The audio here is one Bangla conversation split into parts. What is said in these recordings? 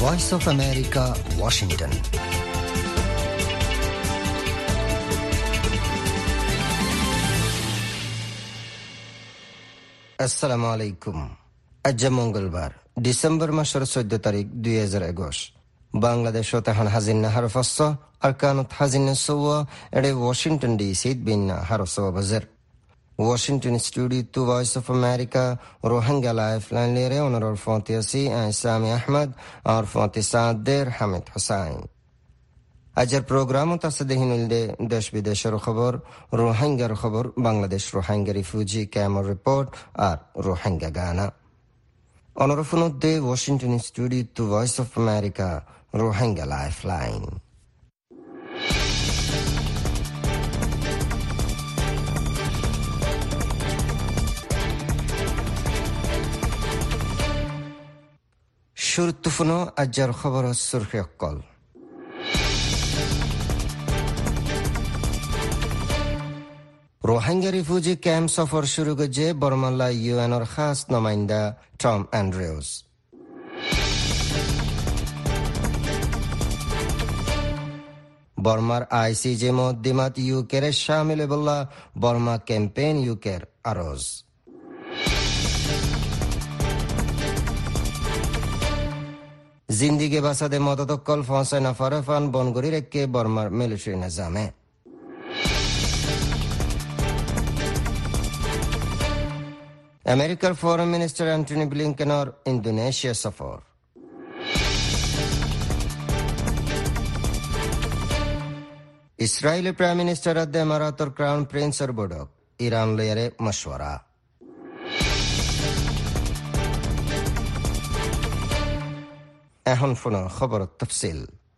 Voice of America, Washington. আসসালামু আলাইকুম। আজ মঙ্গলবার, ডিসেম্বর মাসের 14 তারিখ 2021। বাংলাদেশ তাহান হাজিন হারফাস আরকানত হাজিন সওয়া এডে ওয়াশিংটন ডিসি বিন্না হারসওয়া বাজার। Washington Studio to Voice of America Rohingya Lifeline lere onoror fontiasi Sami Ahmed और fonti Sader Hamid Hussain। আজের প্রোগ্রাম তাসদেহিনুলদে দেশ বিদেশের খবর, রোহিঙ্গার খবর, বাংলাদেশ রোহিঙ্গা রিফিউজি ক্যাম্পের রিপোর্ট আর রোহিঙ্গা গানা। অনরফুনুদ্দে Washington studio to voice of America Rohingya lifeline. শুরুতুফুনো আজের খবর সুরখি অক্কল। রোহিঙ্গা রিফিউজি ক্যাম্প সফর শুরু করেছে বর্মাল্লা ইউএনর খাস নমাইন্দা টম অ্যান্ড্রিউস। বর্মার আইসিজে মদ্দিমাত ইউকের শামিল বল্লা বর্মা ক্যাম্পেইন ইউকের আরজ। জিন্দিগি বাসাদে মদতকল ফসাই নাফারফান বনগরি রেখে বর্মার মিলিটারি নিজামে। আমেরিকার ফরেন মিনিস্টার অ্যান্টনি ব্লিংকেনর ইন্দোনেশিয়া সফর। ইসরায়েলি প্রাইম মিনিস্টার আদে এমারাতর ক্রাউন প্রিন্সের বৈঠক, ইরান লয়ারে মশওয়ারা। এখন ফোন খবর তফসিল।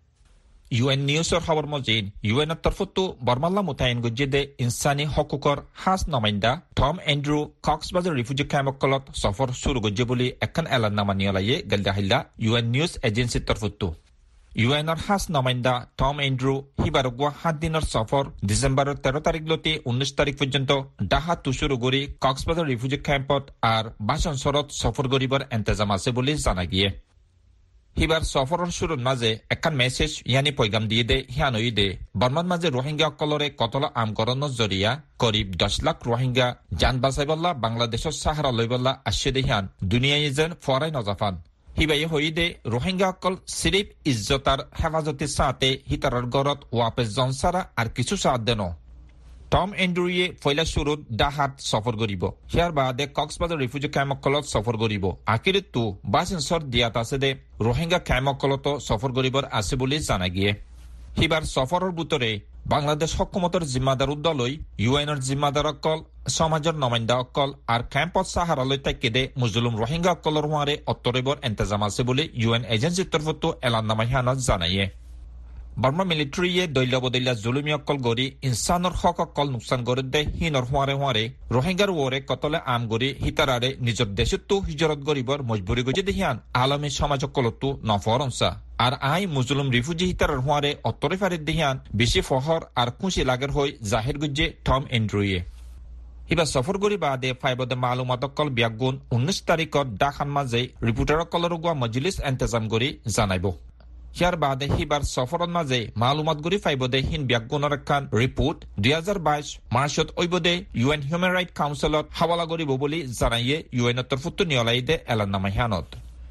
ইউএন নিউজৰ খবৰ মজিদ ইউএনৰ তৰফতো বৰ্মাল্লা মুতায়ন গজ্জেদে ইনসানী হকুকৰ হাজ নমাইন্দা টম এন্ড্ৰু কক্সবাজাৰ ৰিফিউজি ক্যাম্পকলত সফৰ শুরু গজ্জে বুলি এখন এলাননামা নিয়লায়ে গলদাহিল্লা ইউএন নিউজ এজেন্সিৰ তৰফতো। ইউএনৰ হাজ নমাইন্দা টম এন্ড্ৰু হিবাৰগুৱা 7 দিনৰ সফৰ ডিসেম্বৰৰ 13 তাৰিখলৈকে 19 তাৰিখ পৰ্যন্ত ডাহাত শুরু কৰি কক্সবাজাৰ ৰিফিউজি ক্যাম্পত আৰু বাছঞ্চলত সফৰ কৰিবৰ ইন্তজাম আছে বুলি জানা গিয়ে। হিবার সফরের শুরুর মাঝে একখান মেসেজ ইয়ানি পৈগাম দিয়ে দে হিয়ানই দে বর্মার মাঝে রোহিঙ্গা কলরে কতলা আমকরণের জরিয়া করিব 10 লাখ রোহিঙ্গা জান বাঁচাইবল্লা বাংলাদেশের সাহারা লইবল্লা আসছে দে হিয়ান দুনিয়ায় যেন ফরাই নজাফান। হিবাই হই দে রোহিঙ্গা অকল সিরিফ ইজ্জতার হেফাজতের সাথে হিতারার গরত ওয়াপেস জনসারা আর কিছু সাথ দেন। টম এন্ড্রুয়ে ফয়লা শুরুত ডাহাত সফর করিব, হিয়ার বাদে কক্সবাজার রিফিউজি ক্যাম্পকলত সফর করিব। আকিরিতো বাসিনসর দিয়াত আছে দে রোহিঙ্গা ক্যাম্পকলত সফর করিবর আছে বলে জানা গিয়ে। হিবার সফরের ভিতরে বাংলাদেশ হকুমতের জিম্মাদার উদ্দলই ইউএনের জিম্মাদার অকল, সমাজের নমাইন্দা অকল আর ক্যাম্পত সাহারালয় তাকে দে মুজলুম রোহিঙ্গা অকলর হুয়ারে অত্তরিবর ইন্তজাম আছে বলে ইউএন এজেন্সির তরফতো এলাননামা হিয়ানত জানাইয়ে। বর্মা মিলিটারিয়ে দৈল্যবদৈল্য জুলুমি অকল গড়ি ইনসানৰ হক অকল নোকচান করে দে হিনর হুয়ারে হুয়ারে রোহিঙ্গার ওরে কতলে আম গড়ি হিতারারে নিজের দেশতো হিজরত গরিবর মজবুরি গজে দেহিয়ান আলমী সমাজ অকলতো নফরংসা আর আই মুজলুম রিফিউজি হিতারার হুয়ারে অত্তরে ফারে দেহিয়ান বেশি ফহর আর খুশি লাগের হই জাহির গজ্জে টম এন্ড্রুয়ে। হিবা সফর গরি বাদে ফাইবদে মালুমাত অকল বিয়াগুন 19 তারিখত ডাখান মাঝে রিপোর্টার অকলর গুয়া মজলিস ইন্তজাম গরি জানাইব। হিয়ার বাদে হিবার সফরত মাঝে মালুমাত গরি ফাইবদে হিন বিয়াগুণর একখান রিপোর্ট 2022 মার্চত ওইবদে ইউএন হিউম্যান রাইট কাউন্সিলত হাওয়ালা করিব বলে জানাইয়ে ইউএনের তরফতো নিয়লাইদে এলাননামা হিয়ানত।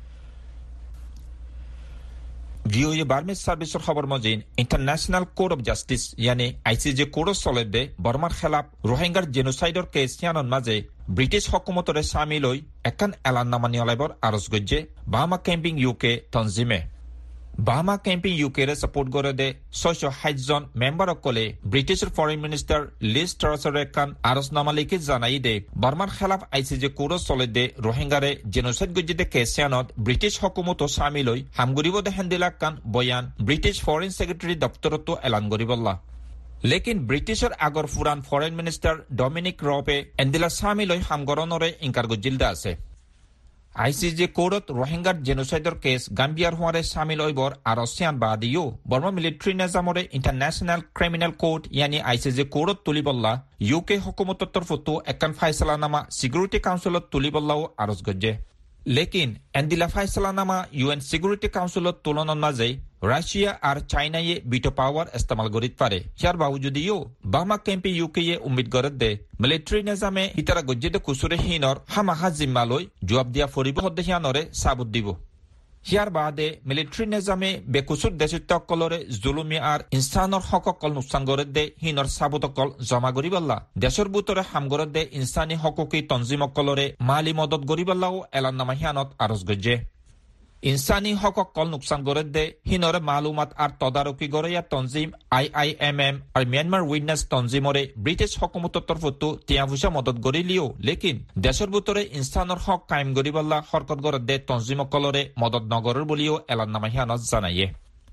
ভিওএ বার্মিজ সার্ভিসের খবর মজিন ইন্টারন্যাশনাল কোর্ট অফ জাস্টিস ইয়ানি আইসিজে কোর্ট চলেদে বর্মার খেলাফ রোহিঙ্গার জেনোসাইডর কেস হিয়ানর মাঝে ব্রিটিশ হকুমতরে সামিল হই একখান এলাননামা নিয়লাইবর আরজ গজ্জে বাহামা ক্যাম্পিং ইউকে তনজিমে। বাহামা ক্যাম্পিং ইউকেরে সাপোর্ট করে দে 660 জন মেম্বার অকলে ব্রিটিশের ফরেন মিনিস্টার লিজ ট্রাসের একখান আরজনামা লিখে জানাই দে বর্মার খেলাফ আইসিজে কোর্ট চলে দে রোহিঙ্গারে জেনোসাইড গজ্জিদে কেসিয়ানত ব্রিটিশ হকুমত সামিল হই হামগরিব দে হেন্দিলাক্কান বয়ান ব্রিটিশ ফরেন সেক্রেটারি দপ্তরতো এলান গরিবল্লা। লেকিন ব্রিটিশের আগর ফুরান ফরেন মিনিস্টার ডমিনিক রবে এন্দিলা সামিল হই হামগরনরে ইনকার গজ্জিলদা আছে। আইসিজে কোর্টত রোহিঙ্গার জেনোসাইডর কেস গাম্বিয়ার হুয়ারে সামিল হইবর আর অসিয়ান বাদিও বর্মা মিলিটারি নিজামরে ইন্টারন্যাশনাল ক্রিমিনাল কোর্ট ইয়ানি আইসিজে কোর্টত তুলিবল্লা ইউকে হকুমতর তরফতো একখান ফাইসলানামা সিকিউরিটি কাউন্সিলত তুলিবল্লাও আরজ গজ্জে। লেকিন এন্দিলা ফাইসলানামা ইউএন সিকিউরিটি কাউন্সিলত তুলনার মাঝে রাশিয়া আর চাইনায়ে বিটো পাওয়ার ইস্তেমাল করিত পারে ইয়ার বাবজুদিও বামা ক্যাম্পে ইউকে উম্মিদ করে দে মিলিটারি নিজামে ইতারা গজ্জিদে কুসুরে হিনর হামাহা জিম্মালৈ জবাব দিয়া ফরিব হদ্দে হিয়ানরে সাবুত দিব ইয়ার বাদে মিলিটারি নিজামে বেকুসুর দেশিত্যকলরে জুলুমি আর ইনসানর হককল নুকসান করে দে হিনর সাবুতকল জমা গরিবাল্লা দেশের বুতরে হাম করে দে ইনসানি হকুকি তঞ্জিমকলরে মালি মদত গরিবাল্লাও এলান্নামা হিয়ানত আরজ গজ্জে ইনসানি হককল নুকসান করে দে হিনরে মালুমাত আর তদারকি গড়িয়া তঞ্জিম IIMM আর মিয়ানমার উইটনেস তঞ্জিমরে ব্রিটিশ হকুমতর তরফতো তিয়াভুষা মদত গড়িলিও লেকিন দেশের বুতরে ইনসানর হক কায়েম গরিবাল্লা হরকত গড়ে দে তঞ্জিমকলরে মদত নগরের বলিও এলান্নামা হিয়ানত জানাইয়ে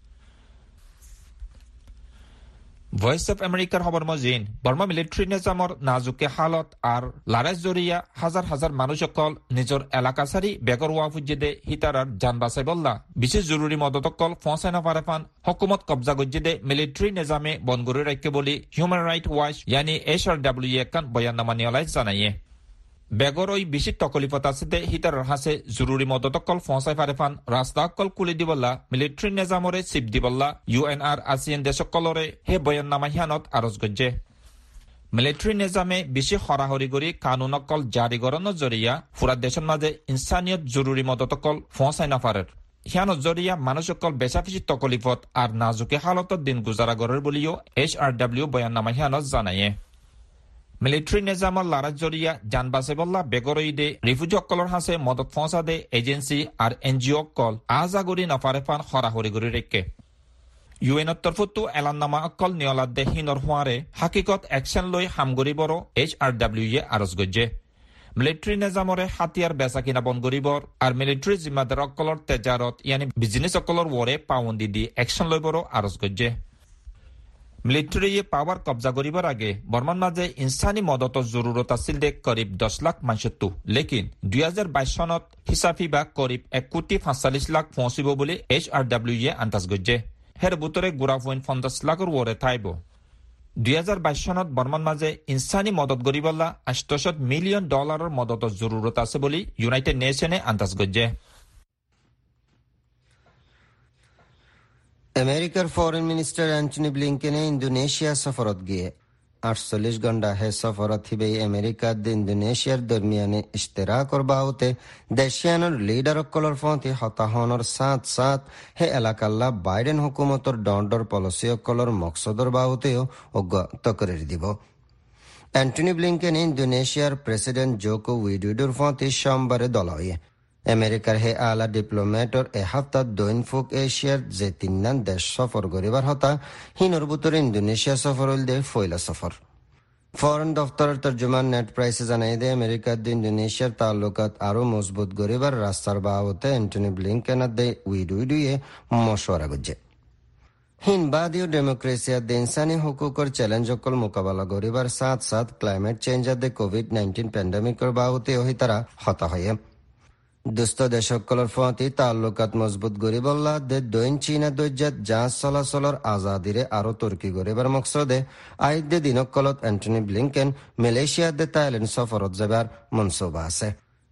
ভয়েস অফ আমেরিকার খবর মজিন বর্মা মিলিটারি নিজামর নাজুকে হালত আর লারাজ জরিয়া হাজার হাজার মানুষ সকল নিজের এলাকা সারি বেগর ওয়াফুজিদে হিতারার যান বাঁচাই বললা বিশেষ জরুরি মদতকল ফসাইনা পারেফান হকুমত কবজা গজ্জিদে মিলিটারি নিজামে বনগরি রাখকে বলি হিউম্যান রাইট ওয়াচ ইয়ানি HRW একান বয়াননামা নিয়লাই জানাইয়ে বেগর ওই বেশি তকলিফত আছে হিতার হাসে জরুরি মদতকল ফসাই পারেফান রাস্তাকল কুলি দিবল্লা মিলিটারি নিজামরে চিপ দিবল্লা UNR ASEAN দেশকলরে হে বয়াননামা হিয়ানত আরজ গজ্জে মিলিটারি নিজামে বেশি হরাহরি করি কানুনকল জারি গরণর জরিয়া ফুরা দেশের মাঝে ইনসানিয়ত জরুরি মদতকল ফসাই নাফারের হিয়ানত জরিয়া মানুষকল বেশাফিসি তকলিফত আর নাজুকে হালতত দিন গুজারা গরের বলিও HRW বয়াননামা হিয়ানত জানাইয়ে মিলিটারি নিজামর লারাজ জরিয়া যান বাঁচাইবল্লা বেগরইদে রিফিউজি অকলর হাসে মদত ফসা দে এজেন্সি আর NGO অকল আজাগরি নফারেফান হরাহরি গরি রেখে ইউএনের তরফতো এলান্নামা অকল নিয়লাদ দে হিনর হুয়ারে হাকিকত অ্যাকশন লই হামগরি বড় HRW আরজ গজ্জে মিলিটারি নিজামরে হাতিয়ার বেচা কিনা বন গরিবর আর মিলিটারি জিম্মাদার অকলর তেজারত ইয়ানি বিজনেস অকলর ওরে পাউন্দি দি অ্যাকশন লই বড় আরজ গজ্জে মিলিটারি পাওয়ার কবজা করিবার আগে বর্মান মাঝে ইনসানি মদতর জরুরত আছিল দে করিব 10 লাখ মানুষত্তু লেকিন 2022 সনত হিসাবি বা করিব 1.45 লাখ পৌঁছিব বলে HRW আন্দাজ গজ্জে হের বুতরে গুড়া পয়েন্ট 50 লাখর ওরে থাইব 2022 সনত বর্মান মাঝে ইনসানি মদত গরিবল্লা $800 মিলিয়ন মদতর জরুরত আছে বলে ইউনাইটেড নেশনে আন্দাজ গজ্জে আমেরিকার ফরেন মিনিস্টার অ্যান্টনি ব্লিংকেনে ইন্দোনেশিয়া সফরত গিয়ে 48 ঘণ্টা হে সফরত হিবে আমেরিকার ইন্দোনেশিয়ার দরমিয়ানে ইশতেরাকর বাহুতে দেশিয়ানোর লিডার অকলর ফন্তি হতাহনর সাথ হে এলাকাল্লা বাইডেন হুকুমতর ডন্ডর পলিসি অকলর মকসদর বাহুতেও অজ্ঞাত করে দিব অ্যান্টনি ব্লিংকেন ইন্দোনেশিয়ার প্রেসিডেন্ট জোকো উইডোডোর ফন্তি সোমবারে দলয়ে আমেরিকার হে আলা ডিপ্লোম্যাটর এ হাফতাত দৈনফুক এশিয়ার যে 3 দেশ সফর করিবার হতা হিনর বুতরে ইন্দোনেশিয়া সফর হইল দে ফয়লা সফর ফরেন দফতরের তর্জমান নেট প্রাইসে জানাই দে আমেরিকার ইন্দোনেশিয়ার তাল্লুকাত আরো মজবুত করিবার রাস্তার বাবতে অ্যান্টনি ব্লিংকেন দে উইডুইডুয়ে মশওয়ারা গজ্জে হিনবাদীয় ডেমোক্রেসিয়া দে ইনসানি হুকুকর চ্যালেঞ্জ অকল মোকাবেলা করিবার সাথ ক্লাইমেট চেঞ্জ দে COVID-19 প্যান্ডেমিকর বাবতে ওহি তারা হতা হয়ে দুস্থ দেশকলর ফতি তাল্লুকাত মজবুত গরিবল্লা দে দৈন চীনা দৈজাত জাহাজ চলাচলর আজাদিরে আরো তর্কি গরিবার মকসদে আইদে দিনকলত অ্যান্টনি ব্লিংকেন মালয়েশিয়া দে থাইল্যান্ড সফরত যাবার মনসুবা আছে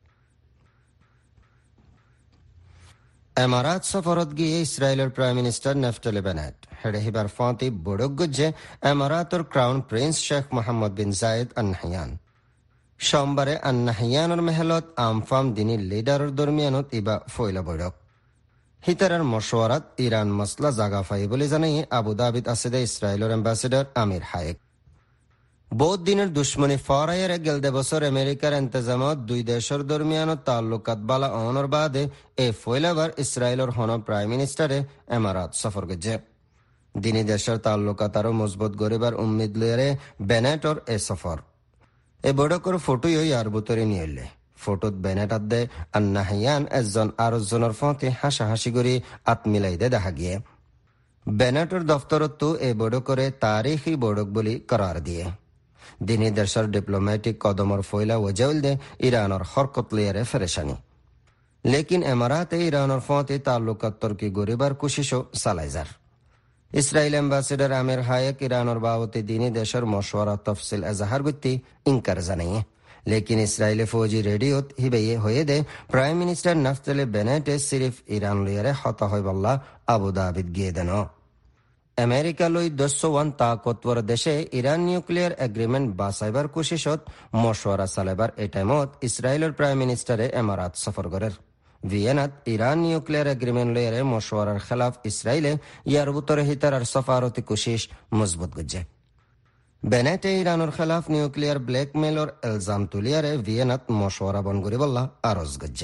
এমারাত সফরত গিয়ে ইসরায়েলের প্রাইম মিনিস্টার নেফতালি বেনেট হেডে হিবার ফতি বড়ক গুজ্জে এমারাতর crown prince Sheikh Mohammed bin Zayed Al Nahyan সোমবারে আন্নাহিয়ানোর মেহলত আমফাম দিনী লিডারের দরমিয়ানত ইবা ফয়লা বৈঠক হিতারার মশওয়ারাত ইরান মসলা জাগা ফাই বলে জানাই আবুধাবিত আছে ইসরায়েলের অ্যাম্বাসেডর আমির হায়েক বহুত দিনের দুশ্মনী ফরাইয়ের গেলদে বছর আমেরিকার ইন্তজামত দুই দেশের দরমিয়ানত তাল্লুকাত বালা অনর বাদে এ ফয়লাবার ইসরায়েলের হন প্রাইম মিনিস্টারে এমারাত সফর গেছে দিনী দেশের তাল্লুকাত আরো মজবুত গরিবার উম্মিদ লইয়ারে বেনেটর এ সফর এ বড়কর ফটোই আর বুতরে নিয়ে এলে ফটোত বেনেট আদে আর নাহিয়ান একজন আর জনের ফতে হাসাহাসি করে আত মিলাই দে দেখা গিয়ে বেনেটর দফতরত তো এ বড় করে তারিখী বড়ক বলি করার দিয়ে দিনী দেশের ডিপ্লোম্যাটিক কদমর ফয়লা ওজাউল দে ইরানের হরকত লিয়ারে ফেরেশানি লেকিন এমারাতে ইরানের ফতে তাল্লুকাত তর্কি গরিবার কোশিশও সালাইজার ইসরায়েল অ্যাম্বাসেডর আমির হায়েক ইরানের বাবতে দিনী দেশের মশওয়ারা তফসিল এজাহার করতে ইনকার জানাইয়ে लेकिन इसराइले फौजी रेडियोत हिबेये होये दे प्राइम मिनिस्टर नाफ्ताली बेनेटे सिर्फ ईरान लियारे हता होय बल्ला आबू धाबित गिये देनो আমেরিকা লৈ 201 তাকতवर দেশে ইরান নিউক্লিয়ার এগ্রিমেন্ট বাছাইবার কোশিশত মশওয়ারা চালাইবার এই টাইমত ইসরায়েলের প্রাইম মিনিস্টারে এমারাত সফর করের ভিয়েনাত ইরান নিউক্লিয়ার এগ্রিমেন্ট লইয়ারে মশওয়ারার খেলাফ ইসরায়েলে ইয়ার ভিতরে হিতার সফারতি কোশিশ মজবুত গজ্জে বেনেটে ইরানের খেলাফ নিউক্লিয়ার ব্ল্যাকমেলর ইলজাম তুলিয়ারে ভিয়েনাত মশওয়ারা বন করি বল্লা আরজ গজ্জে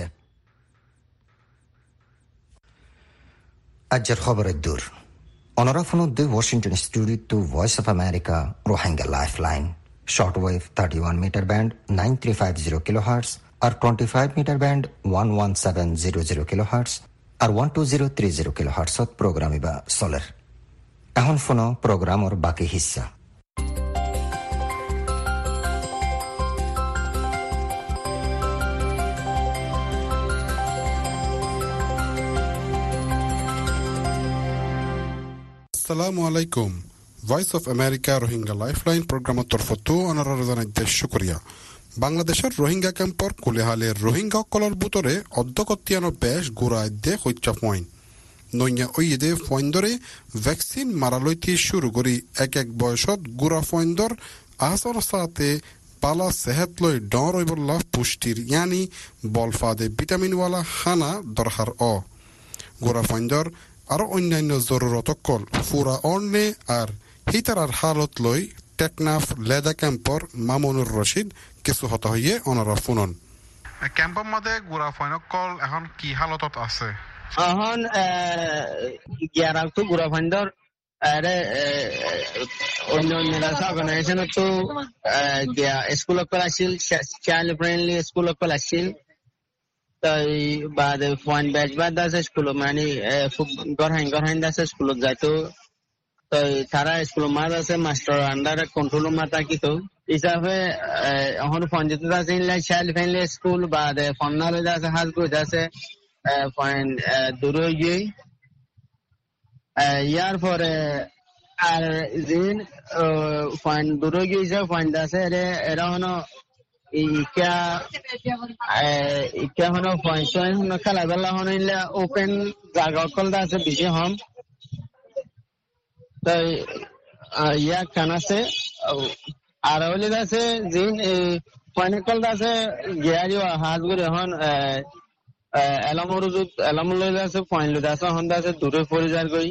আজকের খবরের দূর Honorable the Washington Studio to Voice of America Rohingya Lifeline shortwave 31 meter band 9350 kilohertz or 25 meter band 11700 kilohertz or 12030 kilohertz program iba solar এখন ফোনো program or বাকি হিস্সা আসসালামু আলাইকুম voice of America Rohingya lifeline প্রোগ্রামের তরফতো অনারার জানাইতে শুকরিয়া বাংলাদেশের রোহিঙ্গা ক্যাম্পর কুলেহালের রোহিঙ্গা কলর বুতরে অধ্যকতিয়ানো বেশ গুড়ায় দে হইচা পয়েন নইয়া ওইদে ফয়েন্দরে ভ্যাকসিন মারালইতি শুরু করি এক বয়সত গুড়া ফয়েন্দর আহসর সাথে পালা সেহেত লই ডর রইবল্লা পুষ্টির ইয়ানি বলফাদে ভিটামিনওয়ালা খানা দরকার গুড়া ফয়েন্দর আরো অন্যান্য জরুরত কল ফুরা অর্ণে আর হিতারার হালত লই টেকনাফ লেদা ক্যাম্পর মামুনুর রশিদ কিছু হতা হইয়ে অনারা ফুনন ক্যাম্পের মধ্যে গুড়া ফাইনক কল এখন কি হালতত আছে এখন গিয়ারাক তো গুড়া ফাইন্দর আরে অন্য অর্গানাইজেশন তো স্কুল কল আসছিল চাইল্ড ফ্রেন্ডলি স্কুল কল আসছিল তাই বাদে পয়েন্ট ব্যাচ বাদ আছে স্কুল মানে খুব গরহাইন আছে স্কুলত যাইতো তাই তারা স্কুল মাত আছে মাস্টার আন্ডার কন্ট্রোল মা থাকি তো হিসাবে এখন পঞ্চায়েত আছে চাইল্ড ফ্রেন্ডলি স্কুল বাদে ফন্নাল আছে হাজগুজ আছে পয়েন্ট দূরে গিয়ে ইয়ার পরে আর দিন পয়েন্ট দূরে গিয়েছে পয়েন্ট আছে এরা হলো ইকা হনো পয়েন্ট হনো খেলাবেলা হনো ওপেন জায়গা কল আছে বেশি হম তাই ইয়া খান আছে আর হলে আছে জিন পয়েন্ট কল আছে গিয়ারি হাজ করে এখন এলামুল আছে পয়েন্ট লইতে আছে হন আছে দূরে পড়ে যার গই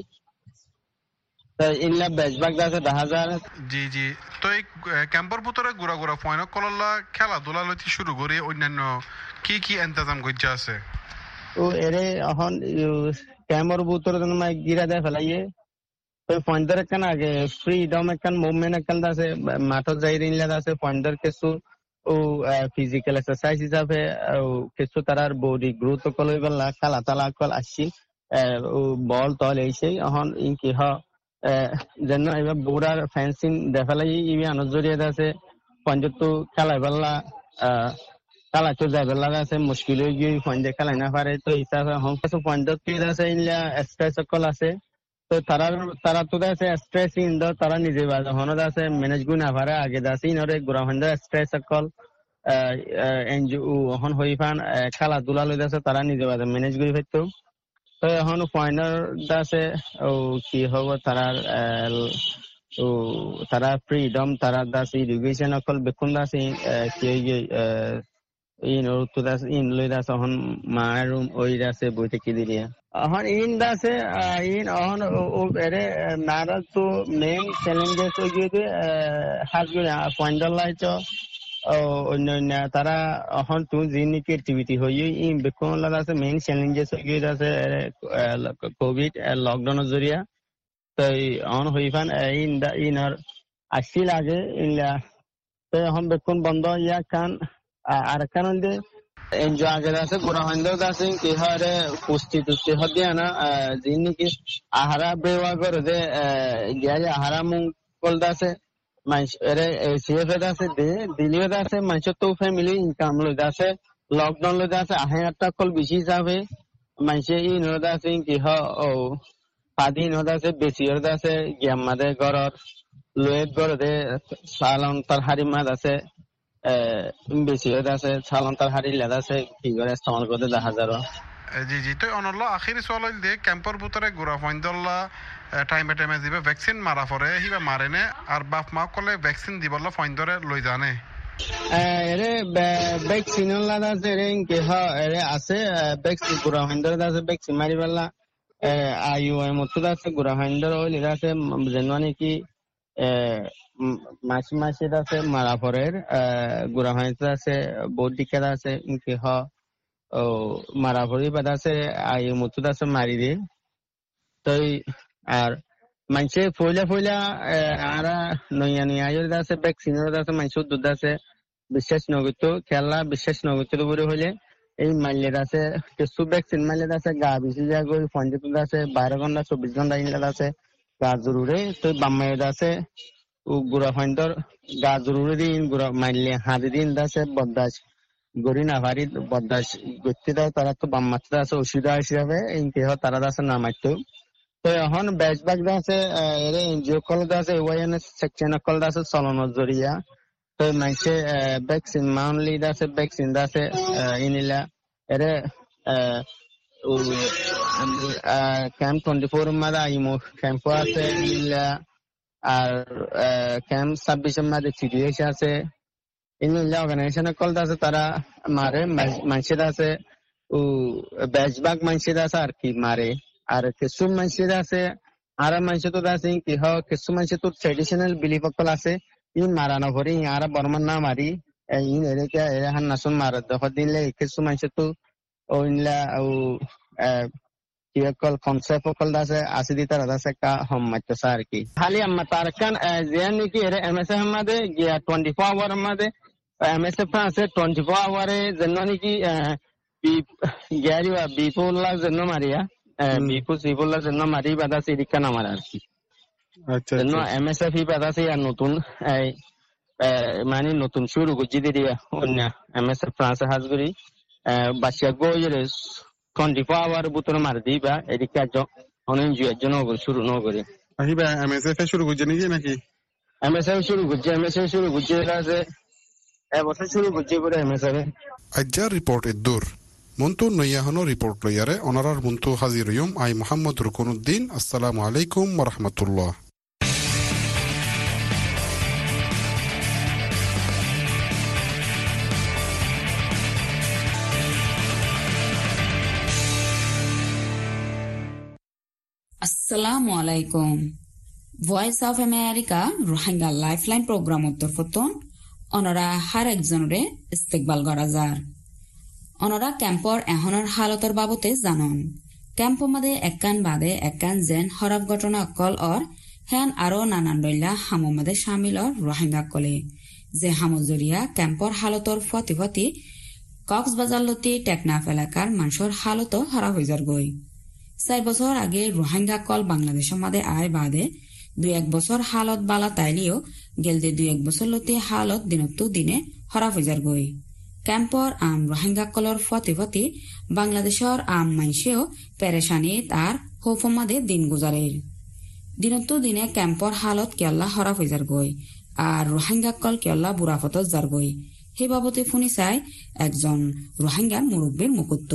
ইল্লা বেজবাগ আছে 10,000 জি জি তো এই ক্যাম্পের ভিতরে গুড়া গুড়া পয়েন্ট কললা খেলাধুলা লইতে শুরু করে অন্যান্য কি কি ইন্তজাম করছে আছে ও এরে এখন ক্যাম্পের ভিতরে তোমার গিরা দেয় ফেলাইয়ে তো পয়েন্টার কেন আগে ফ্রিডম একখান মুভমেন্ট একখান আছে মাঠত যাই রিনলা আছে পয়েন্টার কিছু ও ফিজিক্যাল এক্সারসাইজ হিসাবে কিছু তারার বডি গ্রোথ কল হইবলা খেলা তালা কল আসছি ও বল তল এইছে এখন কি হ যেন এবার বোরার ফেন্সিং দেখালাই ইবি আনত জড়িয়ে আছে পঞ্চায়েত খেলাই বেলা খেলাতে যাই বেলা আছে মুশকিল হয়ে গিয়ে পঞ্চায়েত খেলাই না পারে তো হিসাবে হম কিছু পঞ্চায়েত আছে ইনলা স্ট্রেস সকল আছে তো তারা তো আছে স্ট্রেস ইন তারা নিজে হনদ আছে ম্যানেজ গুই না পারে আগে আছে ইনরে গ্রাহন্ডা স্ট্রেস সকল এনজিও হন হই ফান খেলাধুলা লই আছে তারা নিজে ম্যানেজ গুই ফেতো তো এখন পয়েন্টার আছে ও কি হব তারা ফ্রিডম তারা আছে এডুকেশন অকল বেকুন আছে কি ইন লই আছে এখন মায়ের ওই আছে বইতে কি দিয়ে এখন ইন আছে ইন এখন এরে নারা তো মেইন চ্যালেঞ্জেস ওই যে হাজগুলো পয়েন্টার লাইতো অন্য তারা এখন তো জিনিক অ্যাক্টিভিটি হই ইন বেকুন আছে মেইন চ্যালেঞ্জেস ওই যে আছে কোভিড লকডাউনের জরিয়া তো অন হই ফান ইনার আসিল আগে ইনলা তো এখন বেকুন বন্ধ ইয়া কান আর কারণ যে এনজয় আগে আছে গোড়া হইন্দ আছে কি হারে পুষ্টি তুষ্টি হদিয়া না জিনিকি আহারা বেওয়া করে দে গিয়ারি আহারা মুং কল আছে মানুষ এরে সিএফ আছে দিলিও আছে মানুষ তো ফ্যামিলি ইনকাম লই আছে লকডাউন লই আছে আহে একটা কল বেশি যাবে মানুষ ই নদা আছে কি হ ও পাদি নদা আছে বেশি নদা আছে গিয়াম মাদে ঘরর লয়েত ঘর দে সালন তার হারি মাদ আছে বেশি হয়ে আছে সালন্তার হারি লেদা আছে কি করে ইস্তেমাল করতে দেখা যাবে জি জি তো অনল্ল আখিরি সওয়াল দে ক্যাম্পর ভিতরে গুড়া ফাইন্দল্লা টাইমে টাইমে দিবে ভ্যাকসিন মারা পরে হিবা মারেনে আর বাপ মা কলে ভ্যাকসিন দিবল্লা ফাইন্দরে লই জানে এরে ভ্যাকসিন লাদা আছে রে ইনকে হ এরে আছে ভ্যাকসিন গুড়া ফাইন্দরে আছে ভ্যাকসিন মারি বেলা আইউ এর মতো আছে গুড়া ফাইন্দর ওই লিদা আছে জানি কি মাসে আছে মারা পরের গুড়া ফাইন্দর আছে বহুত দিকে আছে ইনকে হ ও মারা পরে বাদ আছে আইউ মতো আছে মারি দিয়ে তই আর মানুষে ফইলা আরা নইয়া নিয়া আছে ভ্যাকসিন আছে মানুষের দুধ আছে বিশ্বাস নগত খেলা বিশ্বাস নগত বলে হলে এই মাইলের আছে কিছু ভ্যাকসিন মাইলের আছে গা বেশি যায় গই পঞ্চায়েত আছে 12 ঘন্টা 24 ঘন্টা ইনলেট আছে গা জরুরে তো বাম্মাইদ আছে ও গুড়া ফাইন্দর গা জরুরে দিন গুড়া মাইলে হাতে দিন আছে বদাস গরি না ভারি বদাস গতি দাও তারা তো বাম্মাতে আছে ওষুধ হিসাবে ইনকে তারা আছে নামাইতো তো এখন বেশবাগ আছে এর এনজিও কল আছে ওয়াইএনএস সেকশন কল আছে চলনের জরিয়া তো মানুষে ভ্যাকসিন মাউন্টলি আছে ভ্যাকসিন আছে ইনিলা এরে ক্যাম্প 24 মাদা আইমো ক্যাম্প আছে ইনিলা আর ক্যাম্প 26 মাদা সিডিএস আছে ইনিলা অর্গানাইজেশন কল আছে তারা মারে মানুষের আছে ও বেশবাগ মানুষের আছে আর কি মারে আর কিছু মানুষের আছে আর মানুষ তো আছে কি হয় কিছু মানুষ তো ট্রেডিশনাল বিলিফ অকল আছে ইন মারানো ভরি আর বর্মান না মারি ইন এরিকা এরাহান নাসুন মার দফা দিলে কিছু মানুষ তো ওইলা ও কি অকল কনসেপ্ট অকল আছে আসি দি তার আছে কা হম্মাত আর কি খালি আম্মা তার কান জেন কি এর এমএস আহমদে গিয়া 24 আওয়ার মধ্যে এমএস ফ্রান্সে 24 আওয়ারে জন্নানি কি গ্যারিয়া বিপুল্লাহ জন্য মারিয়া বিপুল্লাহ জন্য মারি বাদা সিরিকা নামার আর কি আচ্ছা এমএসএফ বাদা সে আর নতুন মানে নতুন শুরু করছি দিয়া অন্য এমএসএফ ফ্রান্স হাজগুড়ি বাসিয়া গইরে 24 আওয়ার বুতর মার দিবা এদিকে অনেক জন্য শুরু ন করে আহিবা এমএসএফ শুরু করছে নাকি এমএসএফ শুরু করছে আছে এবছর শুরু করছে করে এমএসএফ আজ্জার রিপোর্ট এদুর মন্তু নইয়াহনো রিপোর্ট লইয়ারে অনারার মন্তু হাজির ইয়ুম আই মোহাম্মদ রুকনুদ্দিন আসসালামু আলাইকুম ওয়া রাহমাতুল্লাহ আসসালামু আলাইকুম voice of America Rohingya lifeline programme তরফতন অনরা হার একজনরে ইস্তেকবাল করা যার অনরা ক্যাম্পর এহনের হালতর বাবতে জানন ক্যাম্প মাদে একান বাদে একান যেন হরব ঘটনা অকল অর হেন আরো নানান রইলা হামো মাদে শামিল অর রোহিঙ্গা কলে যে হামো জরিয়া ক্যাম্পর হালতর ফতি কক্সবাজার লতি টেকনাফ এলাকার মানুষের হালত হরা হয়ে যার গই 4 বছর আগে রোহিঙ্গা কল বাংলাদেশের মাদে আয় বাদে 2-1 বছর হালত বালা তাইলেও গেলদে 2-1 বছর লতি হালত দিনতো দিনে হরা হয়ে যার গই ক্যাম্পর আম রোহিঙ্গা কলর ফতি বাংলাদেশের আম মাইসেও পেরেশানি তার হৌফমাদে দিন গুজারের দিনতো দিনে ক্যাম্পর হালত কেল্লা হরা হয়ে যার গই আর রোহিঙ্গা কল কেল্লা বুড়াফত যার গই সেই বাবতে শুনি চাই একজন রোহিঙ্গার মুরব্বীর মুকুত্ত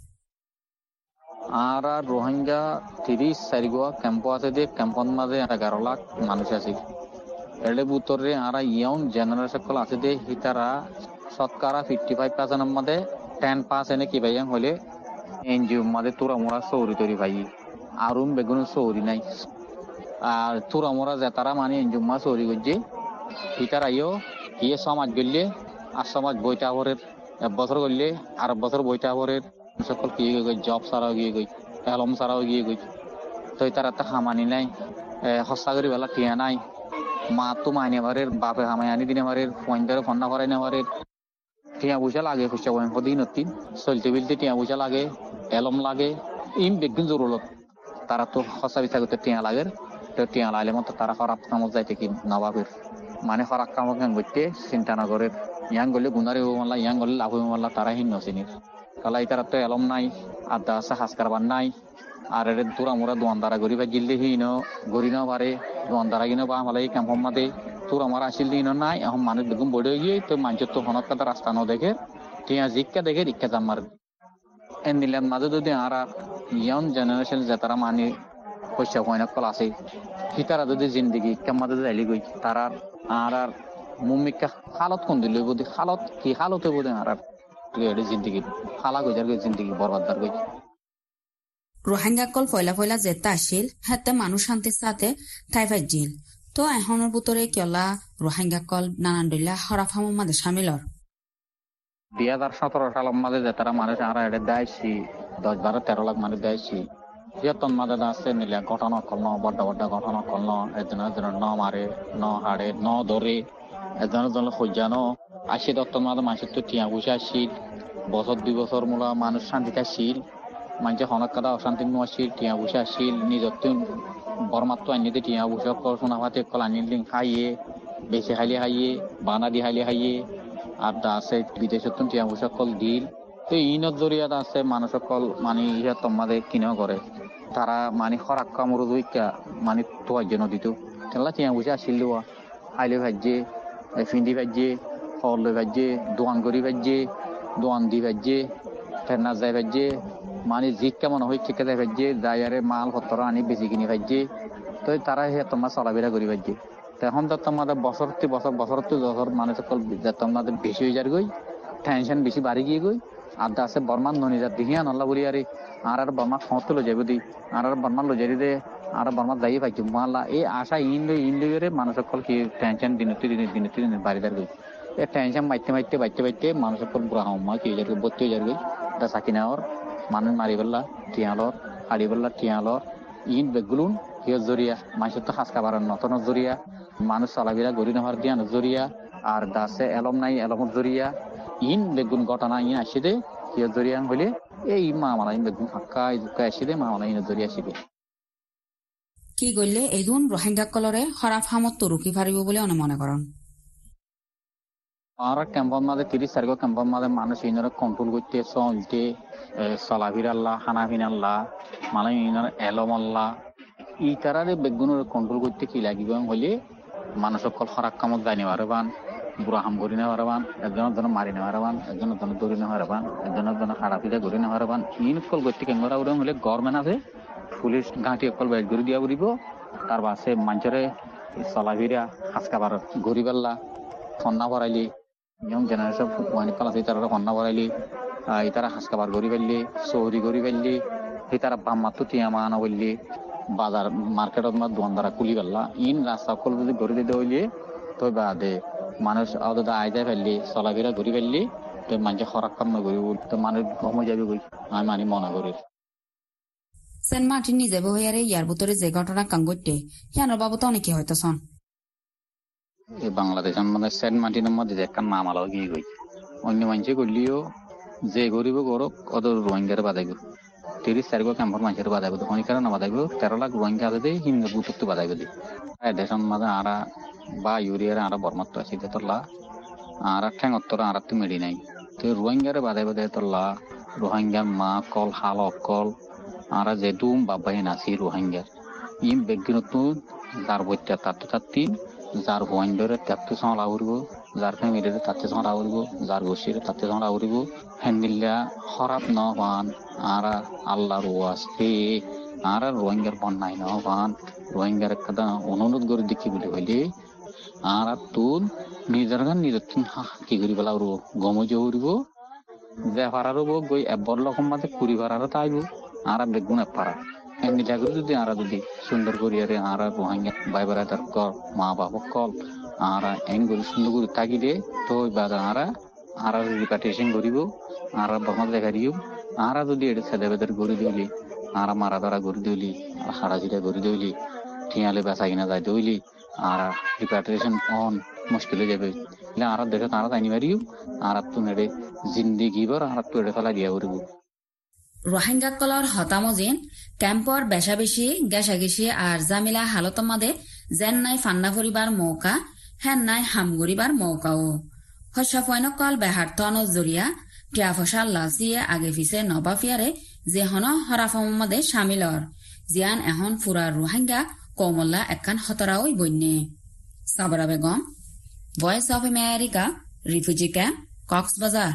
আর রোহিঙ্গা 30-4 গোয়া ক্যাম্প আছে দে ক্যাম্পন মাঝে 11 লাখ মানুষ আছে এর ভিতরে আর ইয়ং জেনারেশন কল আছে দে হিতারা শতকরা 55% মধ্যে 10% কি ভাইয়াং হলে এনজিও মধ্যে তোরা মোরা সৌরি তৈরি ভাই আরুম বেগুন সৌরি নাই আর তোরা মোরা যে তারা মানে এনজিও মা সৌরি করছে হিতারা ইয়ো ইয়ে সমাজ গেলে আর সমাজ বইটা ভরের 1 বছর করলে আর বছর বইটা ভরের সকল কি গই জব সারাও গিয়ে গই এলম সারাও গিয়ে গই তো তারা তা খামানি নাই হসাগরি বেলা টিয়া নাই মা তো মাইনে বারের বাপে হামায়ানি দিনে বারের ফোনদারে ফন্না করাই না বারের টিয়া পয়সা লাগে খুশা বয়ন দিন তিন চলতে বিলতে টিয়া পয়সা লাগে এলম লাগে ইম বেগুন জরুরত তারা তো হসা বিচার করতে টিয়া লাগে তো টিয়া লাইলে মতো তারা খারাপ কামত যাইতে কি নবাবের মানে খারাপ কামত গান করতে চিন্তা না করে ইয়াং গলে গুনারে মাল্লা ইয়াং গলে লাভ মাল্লা তারা হিন নচিনির কালাই তারা তো এলম নাই আদা আছে হাস কারবার নাই আর এর দূরা মোরা দোয়ানদারা গরিবা গিললে হিন গরি না পারে দোয়ানদারা কিনা বা মালাই ক্যাম্প মাদে তোর আমার আসিল দিন নাই এখন মানুষ বেগুন বড়ে গিয়ে তো মানুষের তো হনক কথা রাস্তা ন দেখে টিয়া জিক্কা দেখে ইক্কা জামার এন দিলেন মাঝে যদি আর ইয়ং জেনারেশন যে তারা মানে পয়সা কয়না কল আছে হিতারা যদি জিন্দগি কেমন যাইলি গই তারা আর মুমিকা হালত কোন দিল বুঝি হালত কি হালতে বুঝে আর জিন্দগি হালা গজার জিন্দগি বরবাদার গই রোহিঙ্গা কল ফয়লা ফয়লা যেটা আসিল হাতে মানুষ শান্তির সাথে ঠাই জিল তো এখনের ভিতরে কেলা রোহিঙ্গা কল নানান দইলা হরাফামুর মাঝে সামিলর 2017 সালের মাঝে যে তারা মানুষ আর এটা দেয়ছি 10-12-13 লাখ মানুষ দেয়ছি যতন মাঝে আছে নিলে ঘটনা করল বড্ড বড্ড ঘটনা করল এজনের জন্য ন মারে ন হাড়ে ন ধরে এজনের জন্য সজ্জানো 80 মাঝে মানুষের তো টিয়া বসে আসিল বছর 2 বছর মূলা মানুষ শান্তিতে আসিল মানুষের হনক কাদা অশান্তি আসিল টিয়া বসে আসিল নিজের বরমাত্র আনিতে টিয়া বসে সোনা ভাতে কল আনিল খাইয়ে বেশি খাইয়ে বানা দি খাইয়ে আর আছে বিদেশত টিয়া বসে কল দিল তো ইনত জরিয়াত আছে মানুষ সকল মানে ইহা তোমাদের কিনেও করে তারা মানে খরাক কামড় দইকা মানে তোয়ার জন্য দিত তেলা টিয়া বসে আসিল দেওয়া খাইলে ভাজছে ফিন্দি ভাজছে হরলে ভাজছে দোয়ান করি ভাজছে দোয়ান দি ভাজছে ফেরনা যায় ভাজছে মানে জিক কেমন হয় ঠিক আছে ভাজছে যাইয়ারে মাল পত্র আনি বেশি কিনে ভাজছে তো তারা সে তোমার চলাফেরা করি ভাজছে তখন তো তোমাদের বছর মানুষ সকল তোমাদের বেশি হয়ে যার গই টেনশন বেশি বাড়ি গিয়ে গই আর আছে বর্মান ননি যার দেখিয়া নল্লা বলি আর বর্মা খত লো যাবে দি আর বর্মান লো যাই দে আর বর্মা যাই পাইছি মাল্লা এই আশা ইন্ডে মানুষ সকল কি টেনশন দিন বাড়ি যার গই এই টেনশন বাইতে মানুষ সকল বুড়া হমা কি যার বত্তি যার গই তা সাকিনাওর মানুষ মারি বললা টিয়ালর হাড়ি বললা টিয়ালর ইন বেগুলুন হিয় জরিয়া মানুষের তো হাসকা বাড়ার নতন জরিয়া মানুষ চলাফেরা গড়ি নেওয়ার দিয়া জরিয়া আর দাসে এলম নাই এলমত জরিয়া ইন বেগুন ঘটনা ইন আসি দে হিয় জরিয়া হইলে এই মামালা ইন বেগুন হাক্কা আসি দে মামালা ইন জরিয়া আসি দে কি গইলে এইদুন রোহিঙ্গা কলরে হরাফ হামত তো রুকি পারিব বলে অনে মনে করেন আর ক্যাম্পর মাঝে 30-40 ক্যাম্পর মাঝে মানুষ ইনরে কন্ট্রোল করতে চলতে চলাফির আল্লাহ হানাফিন আল্লাহ মানে ইনর এলম আল্লাহ ই তারারে বেগুনের কন্ট্রোল করতে কি লাগিব হইলে মানুষ সকল হরাক কামত যাই নেওয়ার বান বুড়া হাম গড়ি নেওয়ার বান একজনের জন্য মারি নেওয়ার বান একজনের জন্য দৌড়ি নেওয়ার বান একজনের জন্য হারাপিটা গড়ি নেওয়ার বান ইন কল করতে কেঙ্গরা উড়ে হলে গভর্নমেন্ট আছে পুলিশ ঘাঁটি অকল বাইর করে দিয়া উড়িব তার বাসে মানুষের চলাফিরা হাসকাবার গড়ি পাল্লা ফন্না ভরাইলি ইয়ং জেনারেশন ওয়ানিকাল আছে তারা ফন্না ভরাইলি তারা হাসকাবার গড়ি পারলি চৌরি গড়ি পারলি সেই তারা বাম মাত্র টিয়া মানা বললি বাজার মার্কেটত মার দোকানদারা কুলি পারলা ইন রাস্তা কল যদি গড়ি দিতে হইলে তো বাদে মানুষ আদা আই যায় ফেললি চলাফেরা ঘুরি ফেললি তো মানুষের খরাক কাম নগরি তো মানুষ ঘমে যাবে গই আমি মানে মনে করি সেন্ট মার্টিন নিজে বহিয়ারে ইয়ার ভিতরে যে ঘটনা কাঙ্গতে হিয়ানোর বাবদ অনেকে হয়তো সন এই বাংলাদেশের মধ্যে সেন্ট মার্টিনের মধ্যে যে একটা মামালা গিয়ে গই অন্য মানুষে করলিও যে গরিব গরক ওদের রোহিঙ্গার বাদাইব 30-40 ক্যাম্পর মানুষের বাদাইব অনেক কারণে বাদাইব 13 লাখ রোহিঙ্গা আছে হিন্দু বুতুত্ব বাদাইব দি দেশের মাঝে আরা বা ইউরিয়ার আরা বর্মাত্র আছে তোলা আর ঠেঙত্তর আর তো মেডি নাই তো রোহিঙ্গারে বাদাইব দে তোলা রোহিঙ্গার মা কল হাল কল আর যে দুম বাবাই নাসি রোহিঙ্গার ইম বেগিনতো যার বইটা তাত্তি যার রোহিঙ্গারে তাত্তি সঙ্গে আউরিব যার ফ্যামিলিরে তাত্তি সঙ্গে আউরিব যার গোষ্ঠীরে তাত্তি সঙ্গে আউরিব হ্যান্ডিল্লা হরাপ ন পান আর আল্লাহর ওয়াস্তে আর রোহিঙ্গার বন্যায় ন পান রোহিঙ্গার একটা অনুরোধ করে দেখি বলে হইলে আর তুন নিজের গান নিজের কি করি পেলা গমজ উড়িব যে পারারও গই এবার রকম মাঝে কুড়ি পারারও তাইব আর বেগুন পারা এমনি জায়গা যদি আর যদি সুন্দর করিয়ারে আর রোহিঙ্গা ভাই বেড়াদার কর মা বাবা কল আর এং করে সুন্দর করে থাকিলে তো আর রিপার্টেশন করিব আর বর্মা দেখা দিও আর যদি এটা ছেলে বেদের গড়ি দিলি আর মারা ধরা গড়ি দিলি আর হারা জিরা গড়ি দিলি ঠিয়ালে বেচা কিনা যাই দিলি আর রিপার্টেশন অন মুশকিল হয়ে যাবে আর দেশে তারা তাইনি মারিও আর তো নেড়ে জিন্দিগি বর আর তো এটা ফেলা দিয়া করব রোহিঙ্গা কলর হতামজিন ক্যাম্পর বেশাবেশি গেসাগেসি আর জামিলা হালত মাদে যেন নাই ফান্না ভরিবার মৌকা হ্যান নাই হাম গরিবার মৌকাও হস্যফয়ন কল বেহার তন জরিয়া টিয়া ফসাল লাসিয়ে আগে ফিসে নবাফিয়ারে যে হন হরাফম মাদে সামিলর জিয়ান এখন ফুরার রোহিঙ্গা কৌমল্লা একখান হতরাওই বন্যে Sabra Begum, voice of America, refugee camp, Cox's Bazar.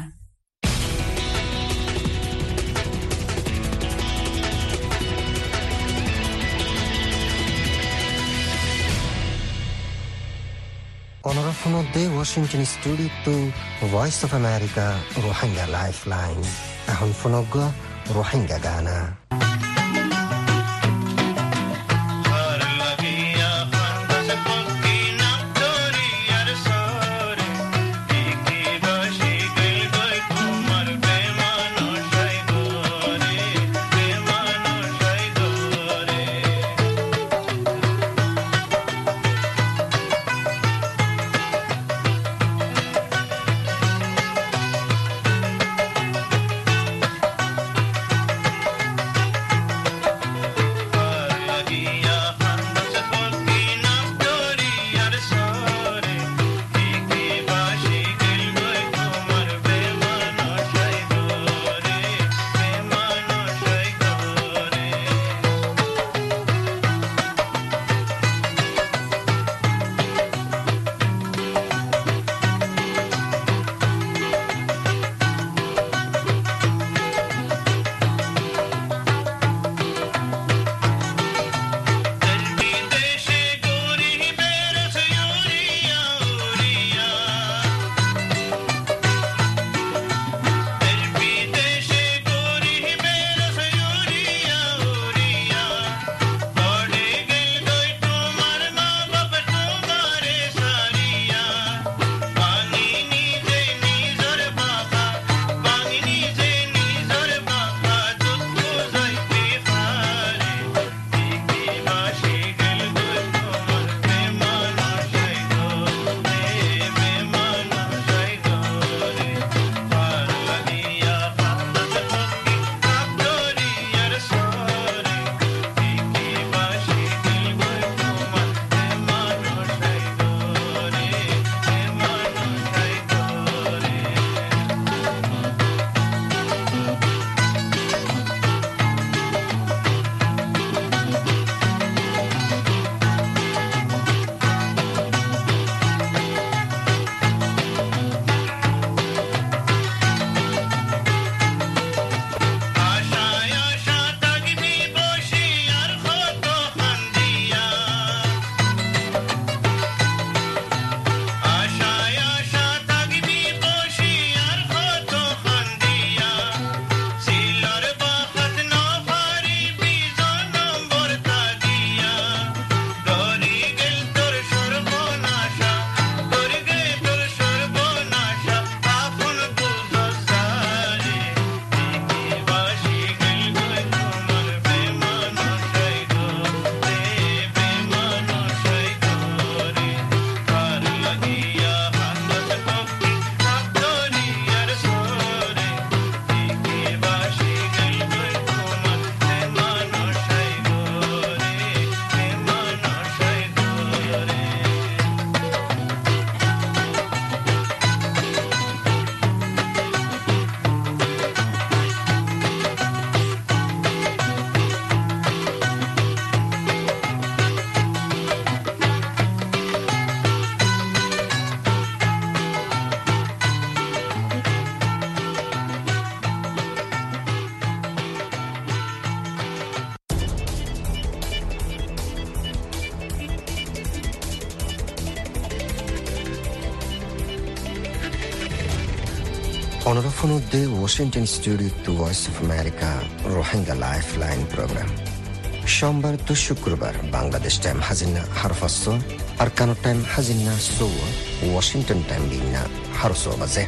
অনরাফনদে Washington studio to voice of America Rohingya lifeline. এখন ফনজ্ঞ রোহিঙ্গা গানা। অনরাফনদে Washington studio to voice of America Rohingya lifeline programme. সোমবার তো শুক্রবার বাংলাদেশ টাইম হাজিনা হারফাস্য আর কানো টাইম হাজিনা সো ওয়াশিংটন টাইম বিনা হারসো বাজে।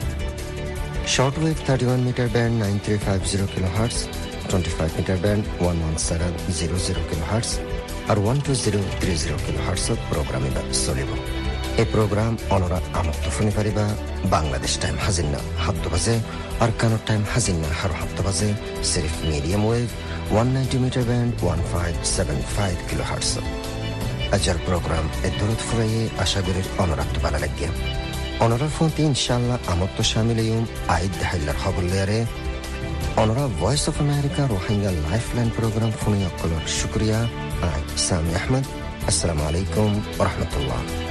Shortwave 31 metre band 9350 kilohertz, 25 metre band 11700 kilohertz আর 12030 কিলোহার্টজত প্রোগ্রাম চলিব। এই প্রোগ্রাম অনরা আমত্ত শুনি পাৰিবা বাংলাদেশ টাইম হাজিনা 7 বাজে আর কানো টাইম হাজিনা হারো 7 বাজে সিরিফ medium wave 190 metre band 1575 kilohertz. আজর প্রোগ্রাম এ দরুদ ফুরাইয়ে আশা করি অনরাত্ত ভালো লাগে। অনরার ফোনতে ইনশাল্লাহ আমত্ত শামিল আইদ হাইলার খবর লেয়ারে অনরা voice of America Rohingya lifeline programme ফোনে অকলর শুক্রিয়া। সামি আহমদ। আসসালামু আলাইকুম ওয়া রাহমাতুল্লাহ।